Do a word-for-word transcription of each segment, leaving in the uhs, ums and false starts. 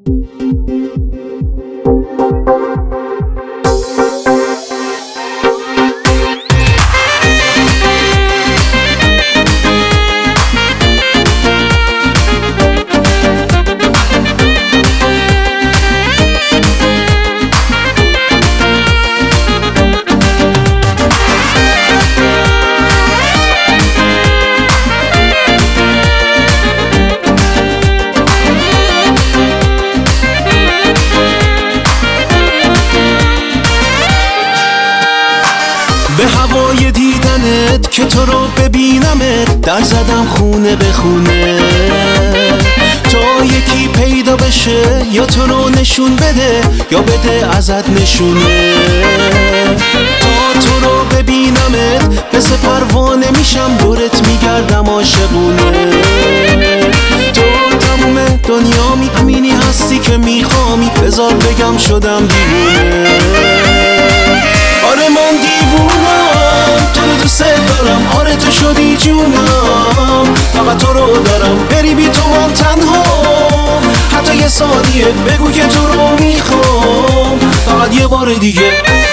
به هوای دیدنت که تو رو ببینمت در زدم خونه به خونه، تا یکی پیدا بشه یا تو رو نشون بده یا بده ازت نشونه. تا تو رو ببینمت مثل پروانه میشم دورت میگردم عاشقونه. تو تموم دنیامی، همینی هستی که میخوامی، بذار بگم شدم دیوونه. آره من دیوونم، تو رو دوست دارم، آره تو شدی جونم، فقط تو رو دارم، بری بی تو من تنها. حتی یه ثانیه بگو که تو رو میخوام، فقط یه بار دیگه.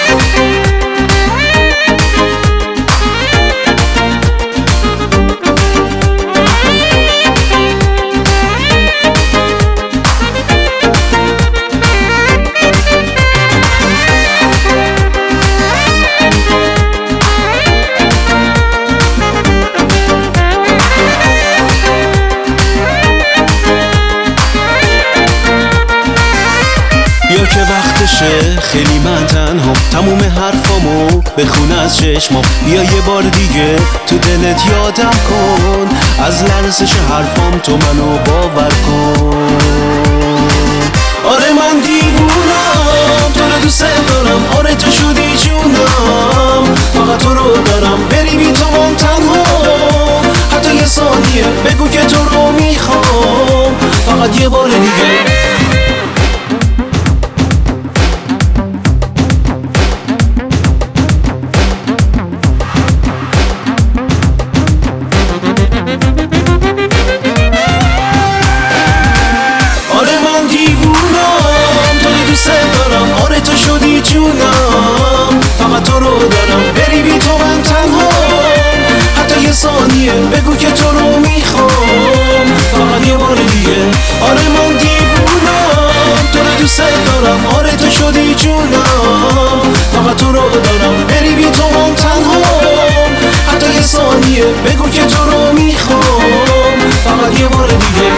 بیا که وقتشه، خیلی من تنها، تموم حرفامو بخون از چشمام. بیا یه بار دیگه تو دلت یادم کن، از لرزش حرفام تو منو باور کن. آره من دیوونم، تو رو دوست دارم، آره تو شدی جونم، فقط تو رو دارم، بری بی تو من تنها. حتی یه ثانیه بگو که تو رو میخوام، فقط یه بار دیگه. آره تو شدی جونم، فقط تو رو دارم، بری بی تو من تنها. حتی یه ثانیه بگو که تو رو میخوام، فقط یه بار دیگه. آره من دیوونم، تو رو دوست دارم، آره تو شدی جونم، فقط تو رو دارم، بری بی تو من تنها. حتی یه ثانیه بگو که تو رو میخوام، فقط یه بار دیگه.